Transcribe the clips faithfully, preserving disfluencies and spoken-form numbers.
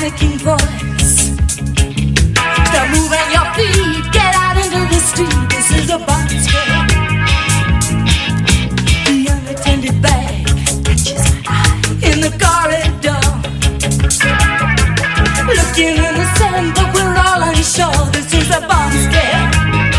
panicking voice. Stop moving your feet, get out into the street. This is a bomb scare. The unattended bag catches my eye in the corridor. Looking innocent, but we're all unsure. This is a bomb scare.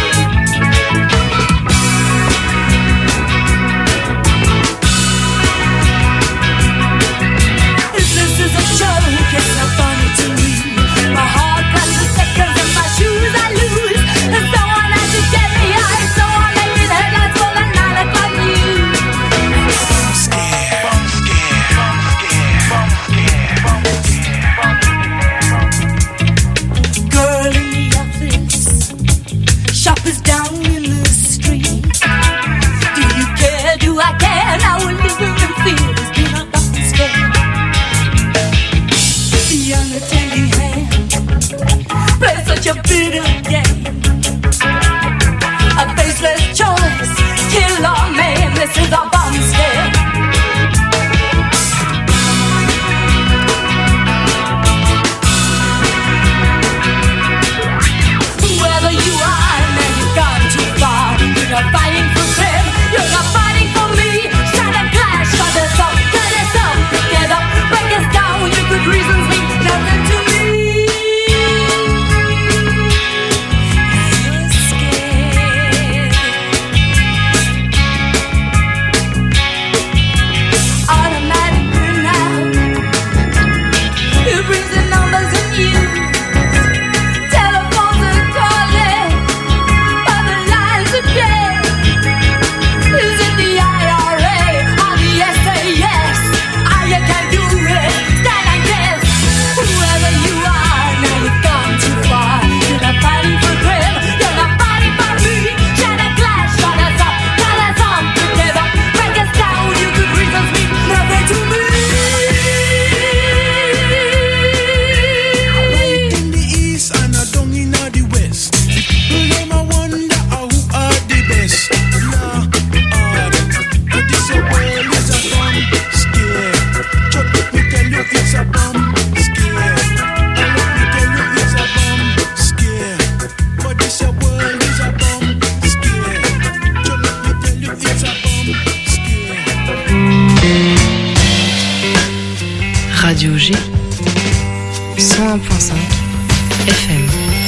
If this is a joke, it's not funny to me. My heart passes seconds and my shoes I lose. And someone has to get me out. Someone make me the headlines for the nine o'clock news. Bomb scare, bomb scare, bomb scare, bomb scare, bomb scare. Girl in the office, shoppers down in the street. Do you care? Do I care? Now we're living in fear. It's been a bomb scare. The unattending hand plays such a bitter game. A faceless choice, kill or maim. This is a bomb scare. Wherever you are, man, you've gone too far. You're not fighting for them, you're not fighting for me. Shine a glass, shut us up, cut us up, pick it up, break us down. Your good reasons mean nothing to me. You're scared. Automatic burnout. It brings the numbers in use. Telephones are calling, other lines are dead. Is it the I R A or the S A S? Ah, you can do it, stand and guess. Whoever you are, now you've gone too far. You're not fighting for them, you're not fighting for me. Shine a glass, shut us up, cut us off together, break us down. Your good reasons mean nothing to me. Right in the east and a down in the west. People them a wonder how who are the best. Lord, but this a world is a bomb scare. Just let me tell you it's a bomb scare. And let me tell you it's a bomb scare. But this a world is a bomb scare. Just let me tell you it's a bomb scare. Radio G, cent un point cinq F M.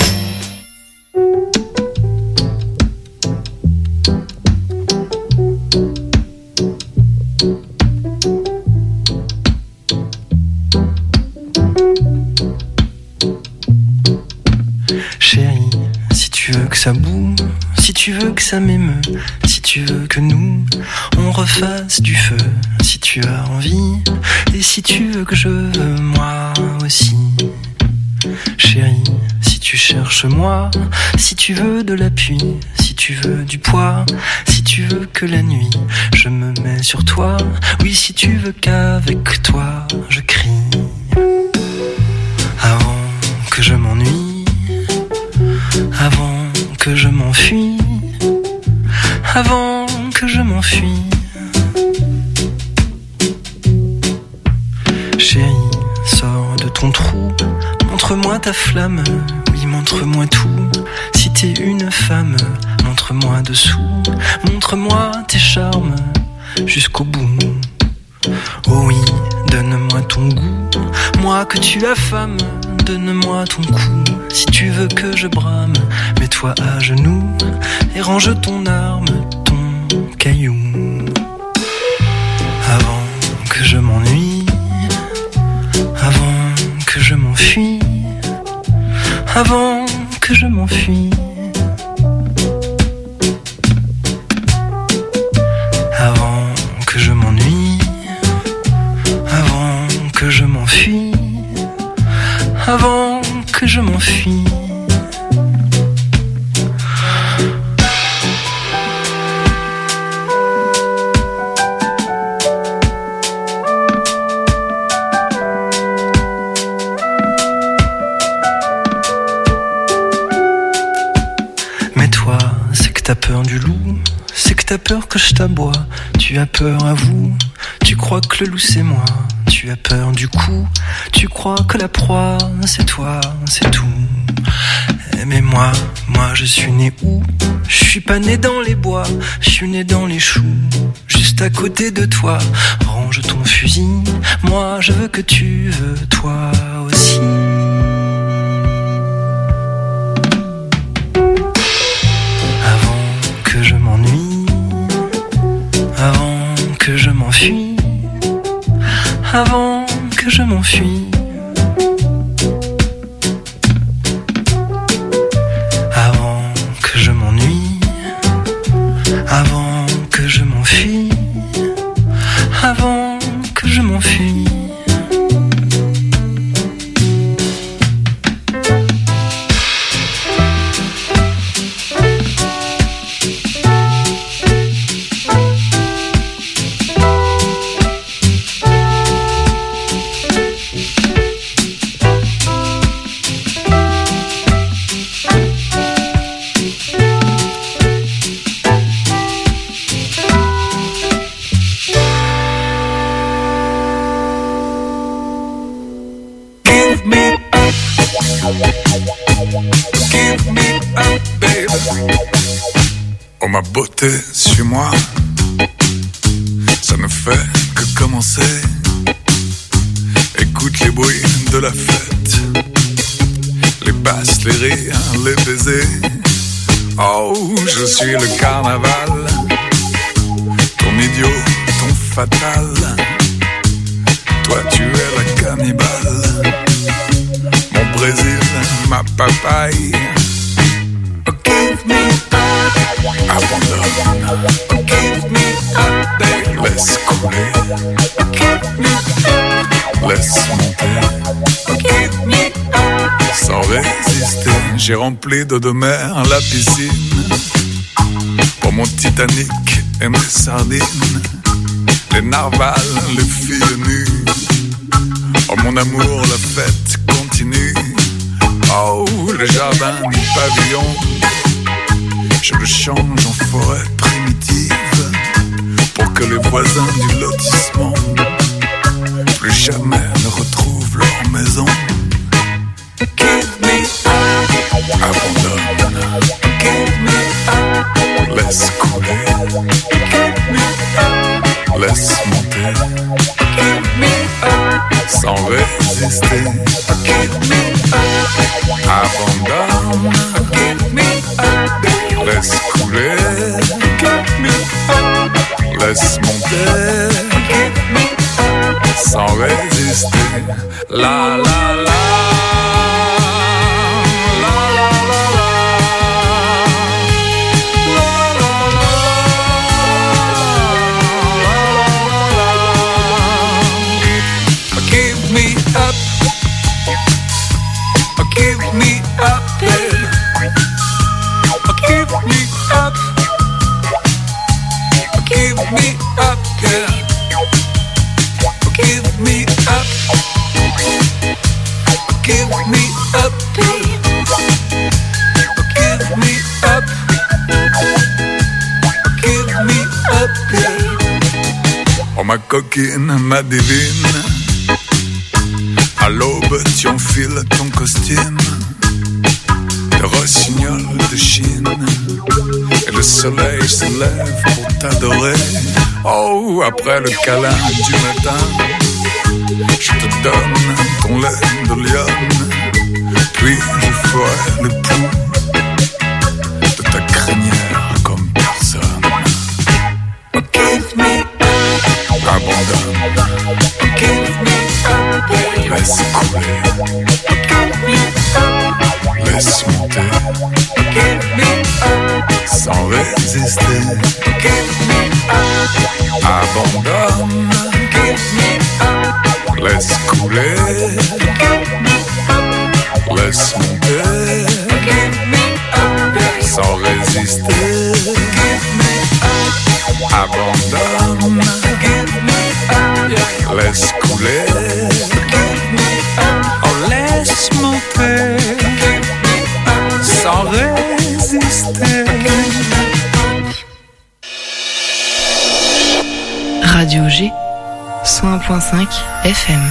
Chérie, si tu veux que ça bouge, si tu veux que ça m'émeut, si tu veux que nous, on refasse du feu, si tu as envie, et si tu veux que je veux moi aussi. Chérie, si tu cherches moi, si tu veux de l'appui, si tu veux du poids, si tu veux que la nuit, je me mets sur toi, oui, si tu veux qu'avec toi, je crie. Avant que je m'ennuie, avant que je m'enfuis, avant que je m'enfuis. Chérie, sors de ton trou, montre-moi ta flamme, oui, montre-moi tout. Si t'es une femme, montre-moi dessous, montre-moi tes charmes jusqu'au bout. Oh oui, donne-moi ton goût, moi que tu affames, donne-moi ton cou. Si tu veux que je brame, mets-toi à genoux et range ton arme, ton caillou. Avant que je m'ennuie, avant que je m'enfuis, avant que je m'enfuis. Avant que je m'ennuie, avant que je m'enfuis, avant que je m'enfuis. Mais toi, c'est que t'as peur du loup, c'est que t'as peur que je t'aboie. Tu as peur à vous, tu crois que le loup c'est moi. tu as peur du coup, tu crois que la proie c'est toi, c'est tout. Mais moi, moi je suis né où? Je suis pas né dans les bois, je suis né dans les choux. Juste à côté de toi, range ton fusil. Moi je veux que tu veux, toi aussi. Avant que je m'ennuie, avant que je m'enfuis, avant que je m'enfuis. Avant que je m'enfuis, avant que je m'enfuis. Oh ma beauté, suis-moi, ça ne fait que commencer. Écoute les bruits de la fête, les basses, les rires, les baisers. Oh, je suis le carnaval, ton idiot, ton fatal. Toi tu es la cannibale, mon Brésil, ma papaye. Oh, give me abandonne, oh, give me up, babe. Laisse couler, oh, give me up. Laisse monter, oh, give me up. Sans résister, j'ai rempli d'eau de mer la piscine pour mon Titanic et mes sardines, les narvals, les filles nues. Oh mon amour, la fête continue. Oh, le jardin du pavillon, je le change en forêt primitive pour que les voisins du lotissement plus jamais ne retrouvent leur maison. Give me up, abandonne. Give me up, laisse couler. Give me up, laisse monter. Give me up, sans résister. Give me up, abandonne. Give me up, laisse couler. Give me up, laisse monter. Give me up, sans résister. La la la. Ma coquine, ma divine, à l'aube tu enfiles ton costume de rossignol de Chine, et le soleil se lève pour t'adorer. Oh, après le câlin du matin, je te donne ton lait de lionne, puis je ferai le pouls de ta crinière comme personne. Oh, give me abandonne, give me up, laisse couler, give me up, laisse monter, give me up, sans résister, give me up, abandonne, give me up, laisse couler, give me up, laisse monter, give me up, sans résister, give me up, abandonne. Laisse couler, oh laisse monter, sans résister. Radio G, cent un point cinq F M.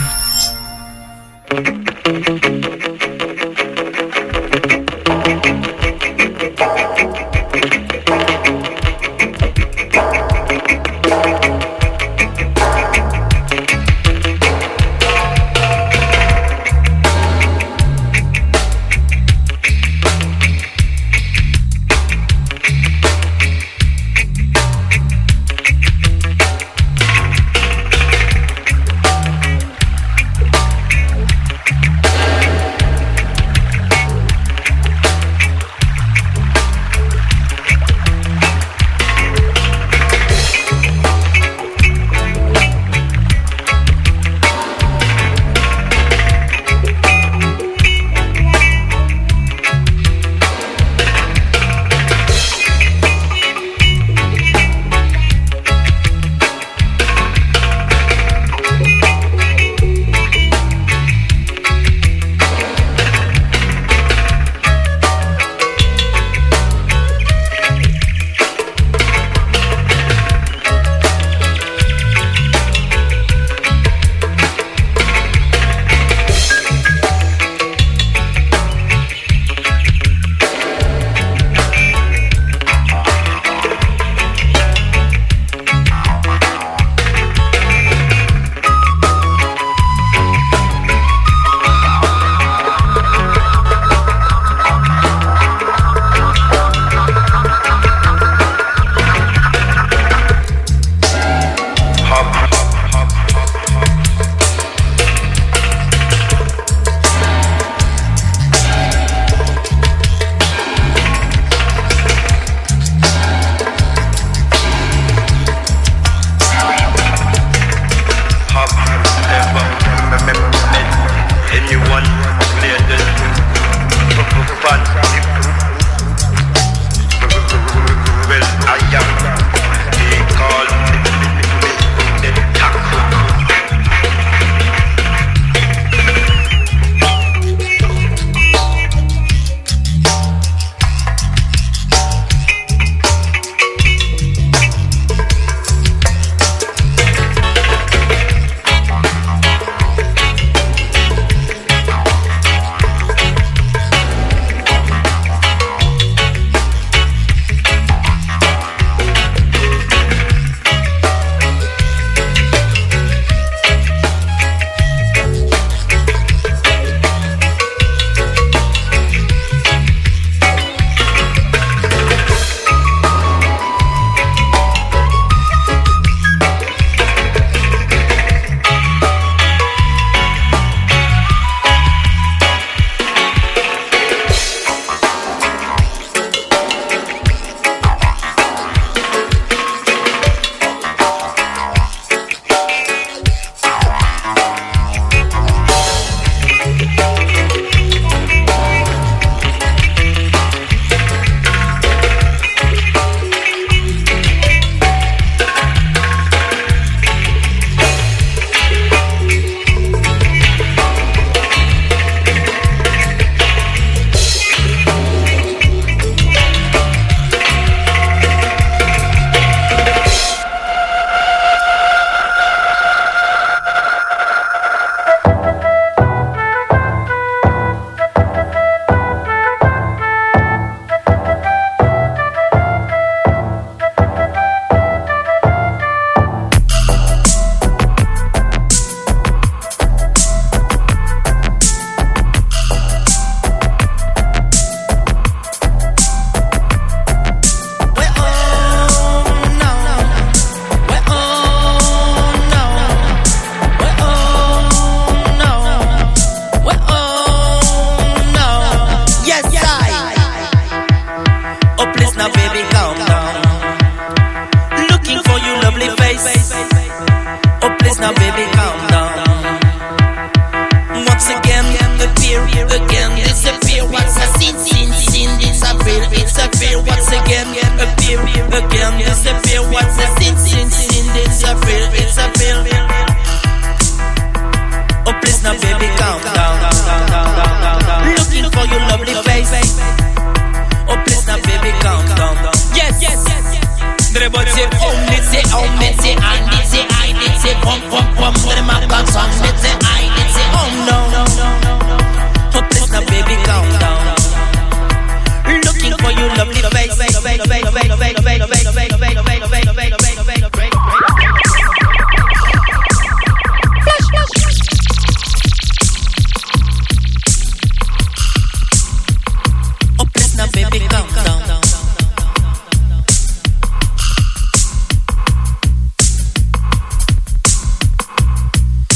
Everybody say, oh, me say, oh, me say, I me say, I me say, pump, pump, pump.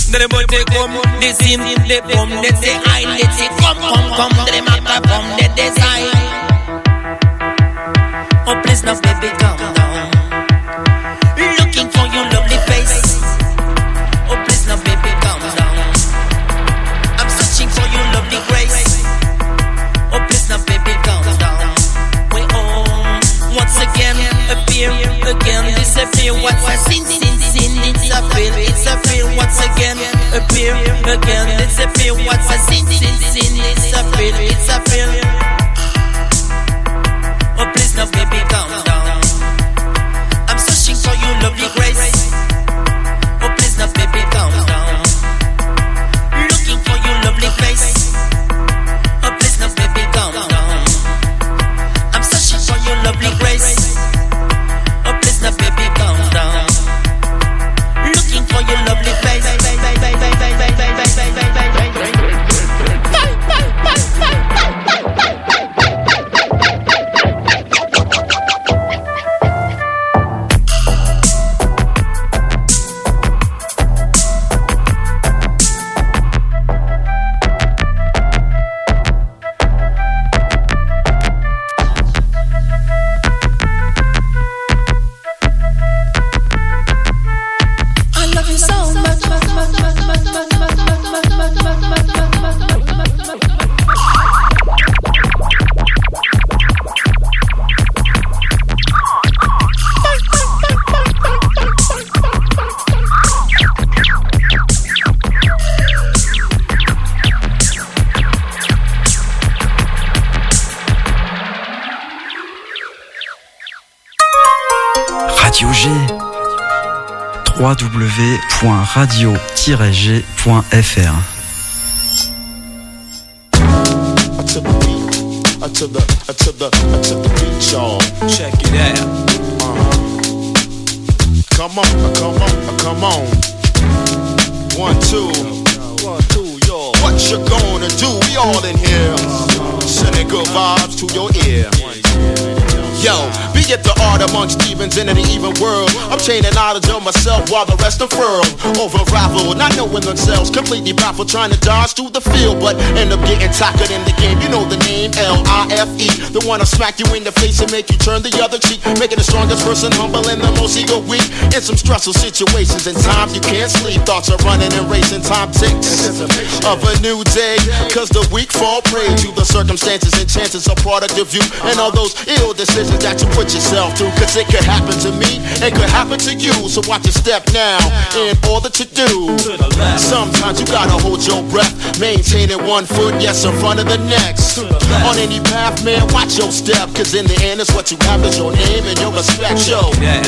They boy they come, they sim, they come, they say I, they say come, come, come, they matter come, they design. Oh please now baby calm down. Looking for your lovely face. Oh please now baby calm down. I'm searching for your lovely grace. Oh please now baby calm down. We all once again appear, again disappear. What's a sin, sin, sin, it's a feel, it's a feel. Once again appear, again disappear. What's a sin, sin, sin, it's a feel, it's a feel. Oh please now baby calm down. I'm searching for your lovely grace. Oh please now baby calm down. Looking for your lovely face. Oh please now baby calm down. I'm searching for your lovely grace. Oh please now baby calm down. Looking for your lovely face. Radio G. w w w point radio tiret g point f r. To the beat, uh, to the, uh, to the, uh, to the beat, y'all. Check it out. Uh-huh. Come on, uh, come on, uh, come on. One, two. One, two, y'all. What you gonna do? We all in here. Sending good vibes to your ear. Yo, be it the art amongst Stevens in an even world. I'm chaining knowledge of myself while the rest unfurl. Over rival, not knowing themselves, completely baffled, trying to dodge through the field, but end up getting tackled in the game. You know the name, L I F E. The one to smack you in the face and make you turn the other cheek, making the strongest person humble and the most ego weak. In some stressful situations and times you can't sleep, thoughts are running and racing, time ticks of a new day, cause the weak fall prey to the circumstances and chances are product of you and all those ill decisions that you put yourself through, cause it could happen to me, it could happen to you. So watch your step now in order to do. Sometimes you gotta hold your breath, maintaining one foot, yes, in front of the next. On any path, man, watch your step, cause in the end it's what you have is your name and your respect. Yo, yeah.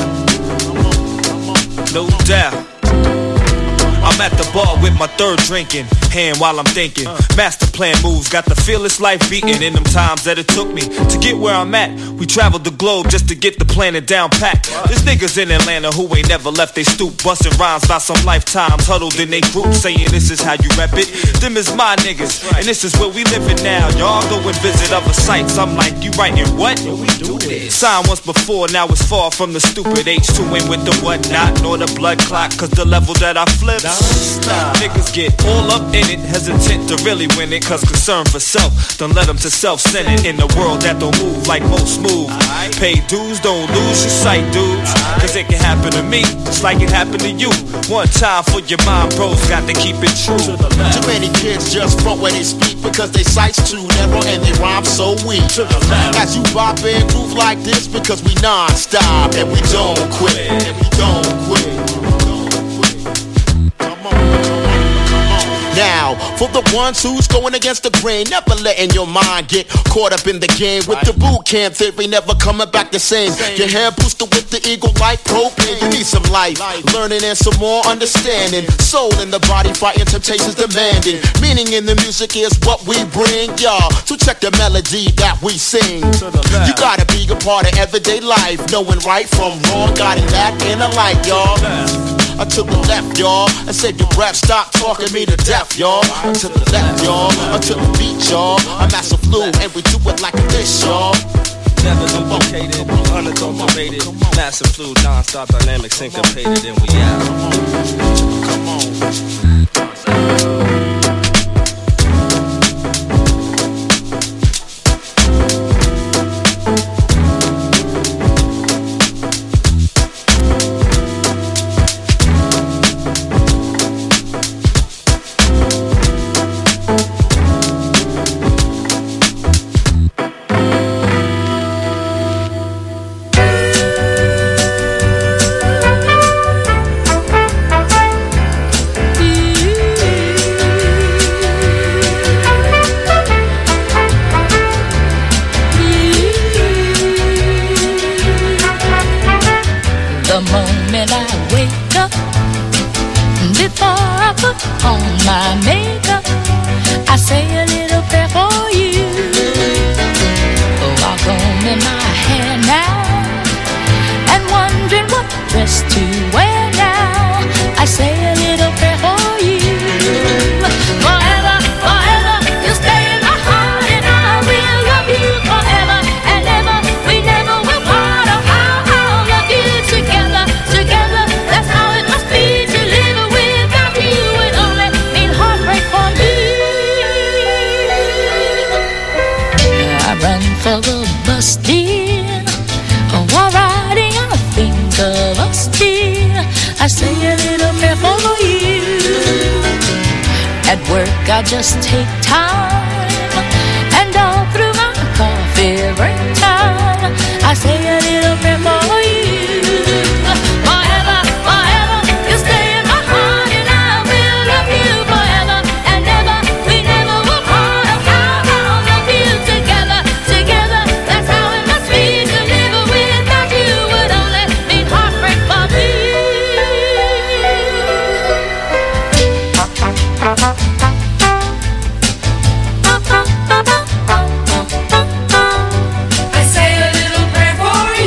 No doubt. I'm at the bar with my third drinking hand while I'm thinking. Master plan moves, got the fearless life beating in them times that it took me to get where I'm at. We traveled the globe just to get the planet down packed. There's niggas in Atlanta who ain't never left they stoop, busting rhymes by some lifetimes, huddled in they group, saying this is how you rep it. Them is my niggas, and this is where we living now. Y'all go and visit other sites. I'm like, you writing what? We do this. Signed once before, now it's far from the stupid H two in with the whatnot, nor the blood clot, cause the level that I flip. Stop. Niggas get all up in it, hesitant to really win it, cause concern for self don't let them to self-centered in the world that don't move like most move. Pay dues, don't lose your sight, dudes, cause it can happen to me just like it happened to you. One time for your mind, bros, got to keep it true. Too many kids just front where they speak because they sights too narrow and they rhyme so weak. As you bop and groove like this, because we non-stop and we don't quit, and we don't quit. Now, for the ones who's going against the grain, never letting your mind get caught up in the game with the boot camp theory, never coming back the same. Your hair boosted with the eagle like propane. You need some life, learning and some more understanding. Soul in the body, fighting temptations demanding. Meaning in the music is what we bring, y'all. So check the melody that we sing. You gotta be a part of everyday life, knowing right from wrong, guiding that inner light, y'all. Uh, to the left, y'all. I said your breath, stop talking me to death, y'all. Uh, to the left, y'all. Uh, to the beat, y'all. I'm Master Flu, and we do it like this, y'all. Never duplicated, unadulterated, massive fluid, non-stop dynamic syncopated, and we out. Come on. on my makeup, I say a little prayer for you. Oh, I'll comb in my hair now, and wondering what dress to wear now, I say a little prayer for you. Forever, forever, you'll stay in my heart, and I will love you forever and ever. We never will part. Oh, I'll, I'll love you together, together. That's how it must be to live without you. It only mean heartbreak for me. I run for the bus, dear. Oh, while riding, I think of us, dear. I say a little prayer for you. At work, I just take time, and all through my coffee break time, I say a little prayer for you. Forever, forever, you'll stay in my heart, and I will love you forever and ever. We never will part. Oh, I'll, I'll love you together, together. That's how it must be to live without you. Would only mean heartbreak for me. I say a little prayer for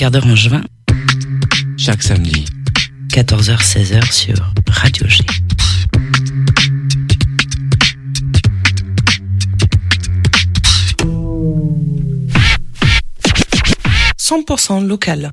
quart d'heure en juin. Chaque samedi. quatorze heures seize heures sur Radio G. cent pour cent local.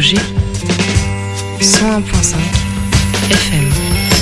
G cent un virgule cinq F M.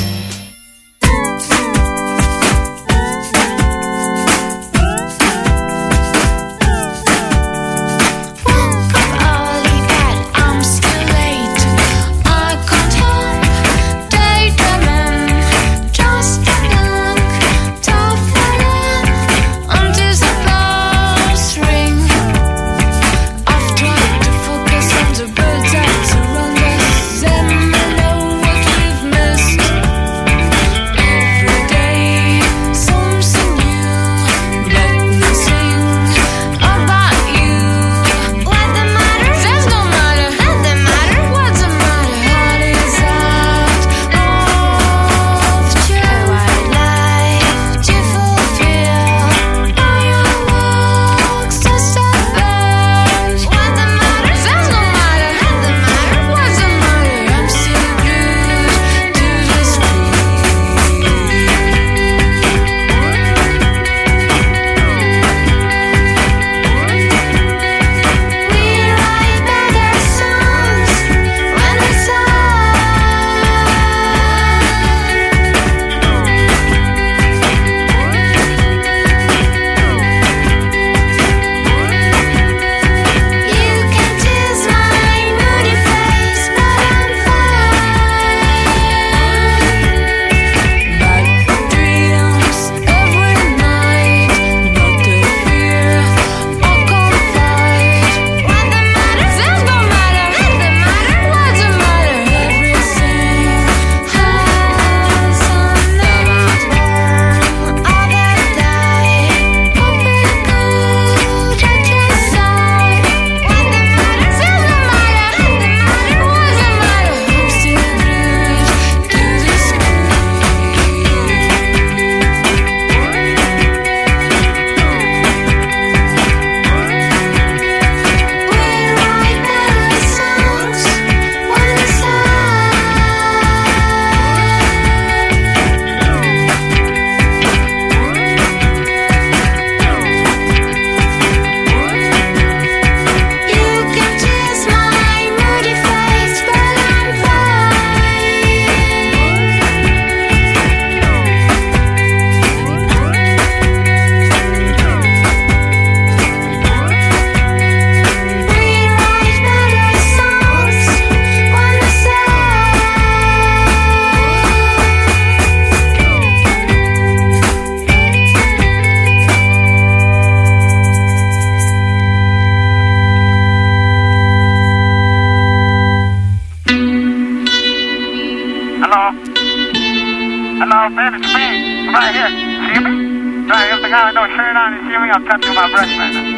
Hello, baby, it's me. Right here. See me? Right here, the guy with no shirt on. You see me? I'm touching my breast right now.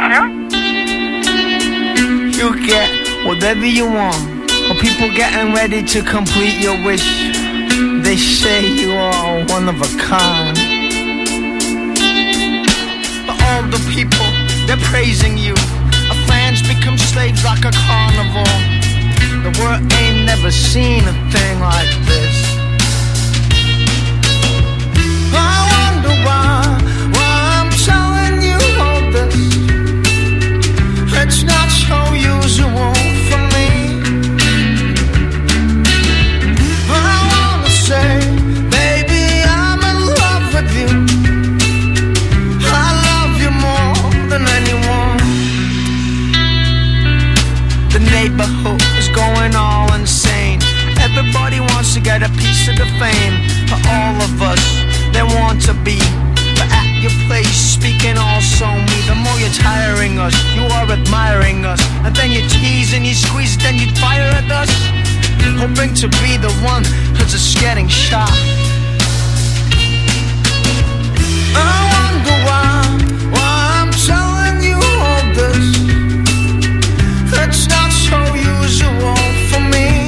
You see me? You get whatever you want. Or people getting ready to complete your wish. They say you are one of a kind. But all the people, they're praising you. Our fans become slaves like a carnival. The world ain't never seen a thing like this. I wonder why, why I'm telling you all this. It's not so usual for me. I wanna say, baby, I'm in love with you. I love you more than anyone. The neighborhood is going all insane. Everybody wants to get a piece of the fame. For all of us, they want to be. But at your place, speaking also me. The more you're tiring us, you are admiring us. And then you tease and you squeeze, then you fire at us. Hoping to be the one who's just getting shot. I wonder why, why I'm telling you all this. It's not so usual for me.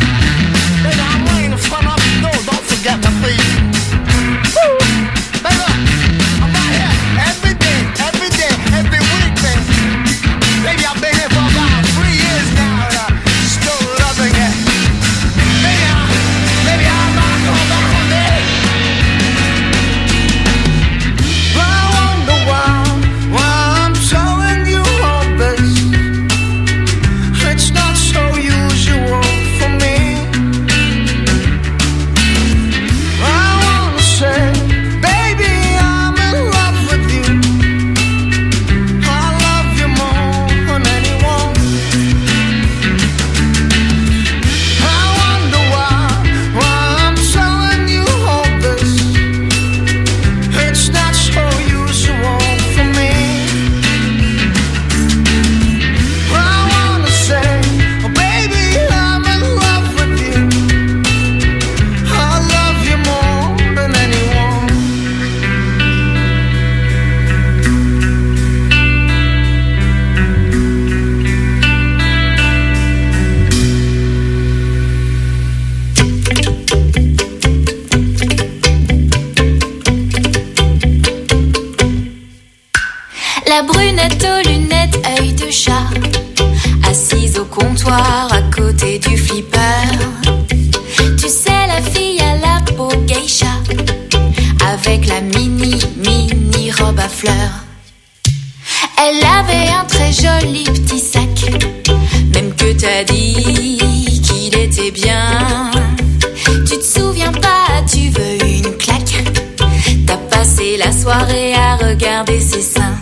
Baby, comptoir à côté du flipper. Tu sais, la fille à la peau geisha, avec la mini, mini robe à fleurs. Elle avait un très joli petit sac, même que t'as dit qu'il était bien. Tu te souviens pas, tu veux une claque. T'as passé la soirée à regarder ses seins.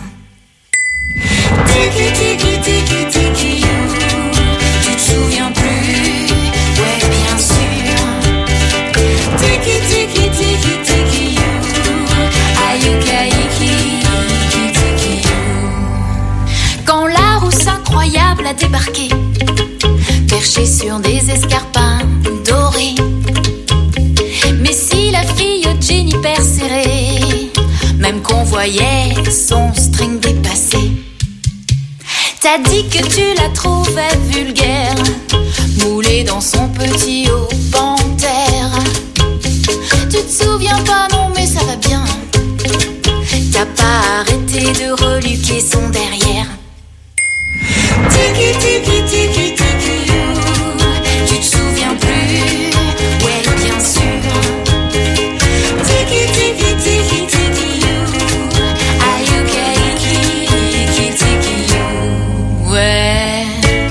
Tiki tiki tiki tiki you. Tu te souviens plus? Ouais, bien sûr. Tiki tiki tiki tiki you. Ayukaiki tiki you. Quand la rousse incroyable a débarqué, perchée sur des escarpins dorés. Mais si la fille au jean hyper serré, même qu'on voyait son string dépassé. T'as dit que tu la trouvais vulgaire, moulée dans son petit haut panthère. Tu te souviens pas, non mais ça va bien. T'as pas arrêté de reluquer son derrière. Tiki tiki tiki tiki you. Tu te souviens plus? Ouais, bien sûr. Tiki tiki tiki tiki you. Ayukaiki tiki you. Ouais.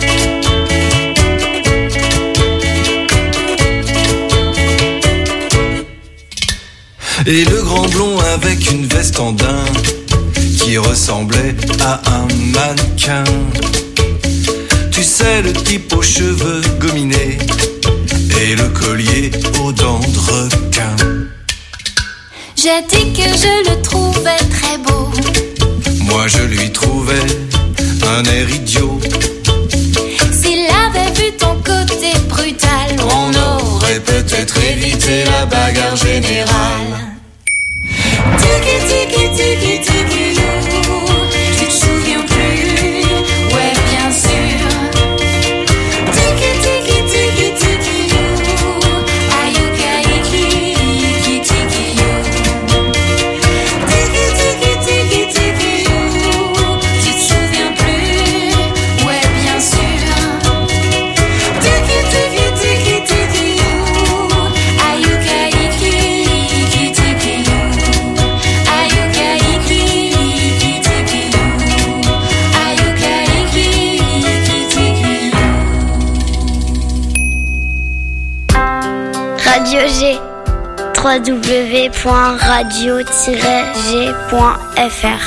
Et le grand blond avec une veste en daim qui ressemblait à un mannequin. Tu sais, le type aux cheveux gominés et le collier aux dents de requin. J'ai dit que je le trouvais très beau. Moi je lui trouvais un air idiot. S'il avait vu ton côté brutal, on aurait peut-être évité la bagarre générale. Tiki tiki tiki tiki you. Tu te souviens plus? Ouais, bien sûr. Tiki tiki tiki tiki you. Ayukaiki tiki you. Tiki tiki tiki tiki you. Tu te souviens plus? Ouais, bien sûr. Tiki tiki tiki tiki you. Ayukaiki tiki you. Radio G, w w w point radio tiret g point f r.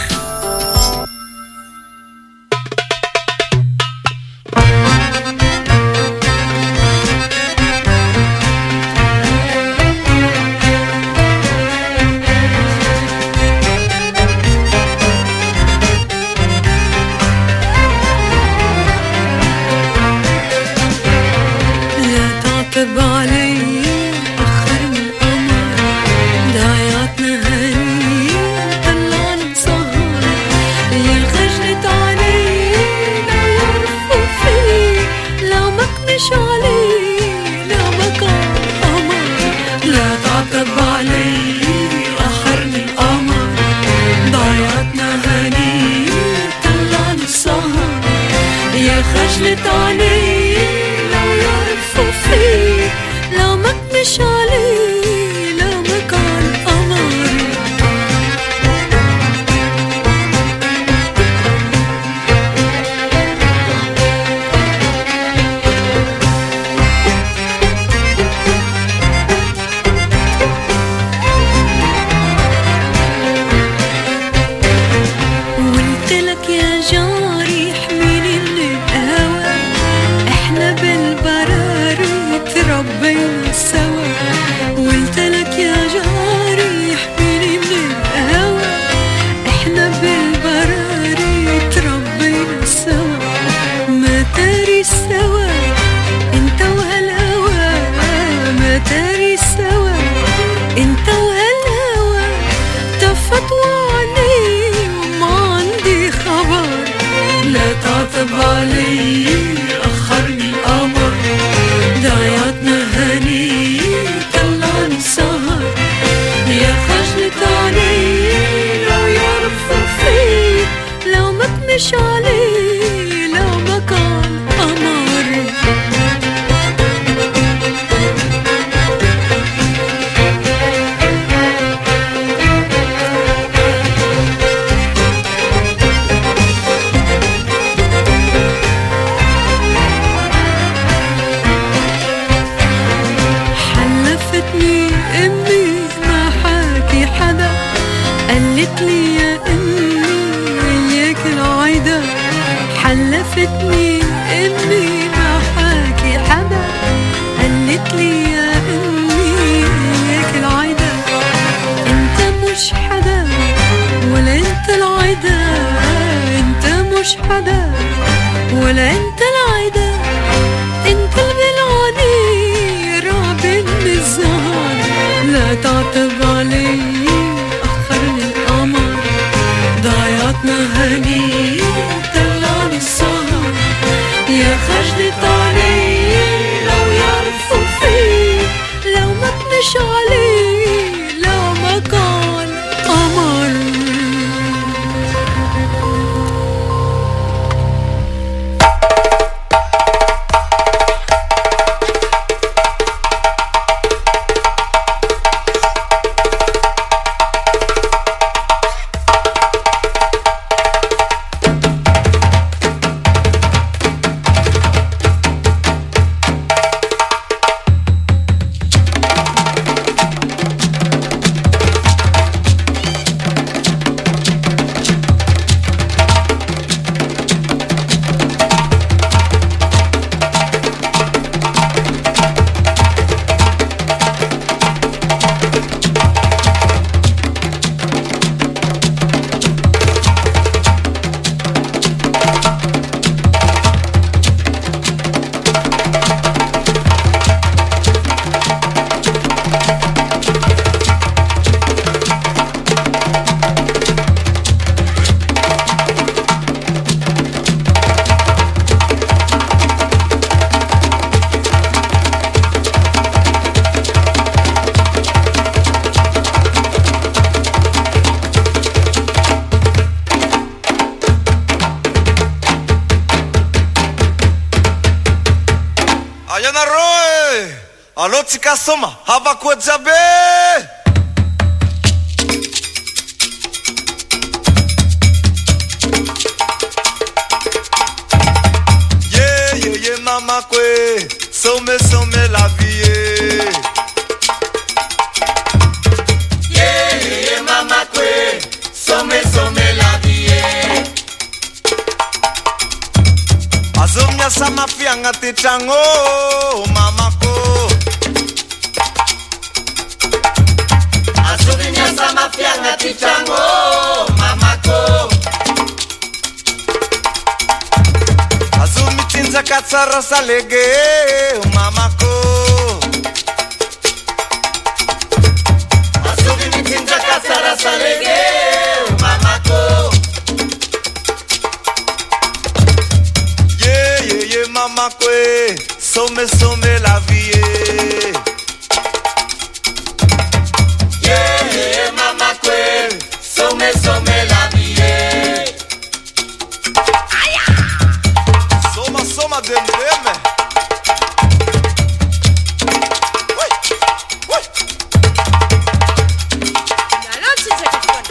قالت لي يا امي اياك العايدة، حلفتني امي ما حاكي حدا. قالت لي يا امي اياك العايدة، انت مش حدا ولا انت العايدة، انت مش حدا ولا انت العايدة، انت البلعاني رابن الزهر. لا تعتب علي اخرني القمر، ضيعتنا هني طلعني السهر. يا خجلت علي لو يعرفوا فيه، لو ما تمش علي لو ما كان قمر. Alô, tika soma, habakwa jabe. Yeah, yeah, yeah, mama kwe, some, some la vie. Yeah, yeah, yeah, mama kwe, some, some la vie. Azomnya sama fianga te chango, mama ko. Sama fianga tichango mamako Azumi tinza katsara salege mamako Azumi tinza katsara salege mamako Yeah yeah yeah mamako Some some la vie Some, some la vie. Aya. Soma, soma dem dem. Wait, wait. Yalo tise kifoni.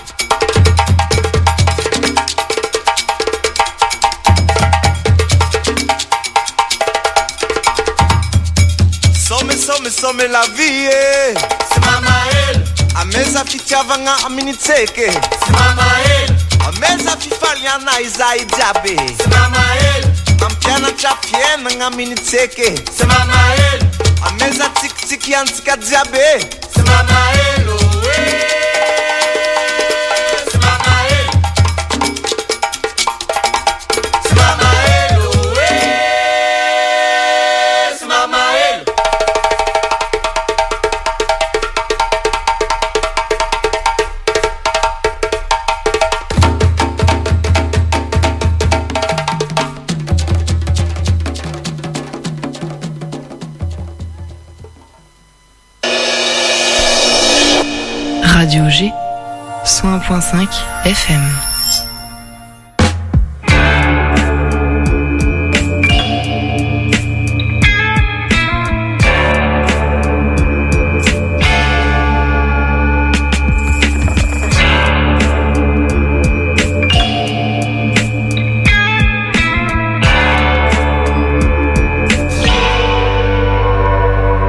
Some, some, some la vie. C'est mama elle. Ameza fichavanga aminitseke Simama el Ameza fifaliana izai jabe Simama el Ampiana chapiena ngaminitseke Simama el Ameza tik tik yantika jabe Simama el owe Simama el Simama el owe Simama el Radio G, cent un point cinq F M.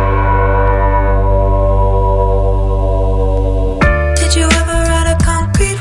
Did you ever ride a concrete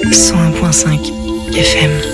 cent un virgule cinq F M.